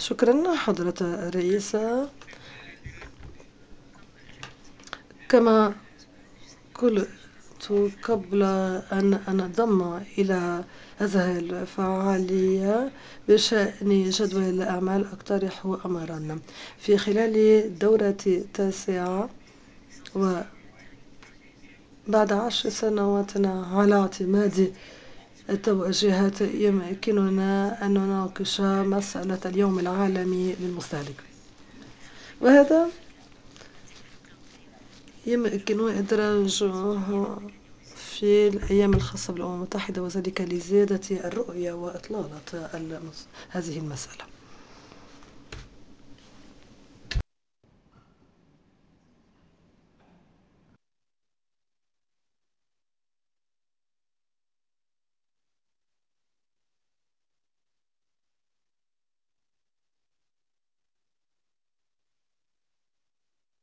شكرا حضرة الرئيسة. كما قلت قبل أن أنضم إلى هذه الفعالية بشأن جدول الأعمال، أقترح أمرا في خلال الدورة التاسعة وبعد 10 سنوات على اعتماد التوجيهات يمكننا أن نناقش مسألة اليوم العالمي للمستهلك، وهذا يمكن إدراجه في الأيام الخاصة بالأمم المتحدة، وذلك لزيادة الرؤية وإطلالة هذه المسألة.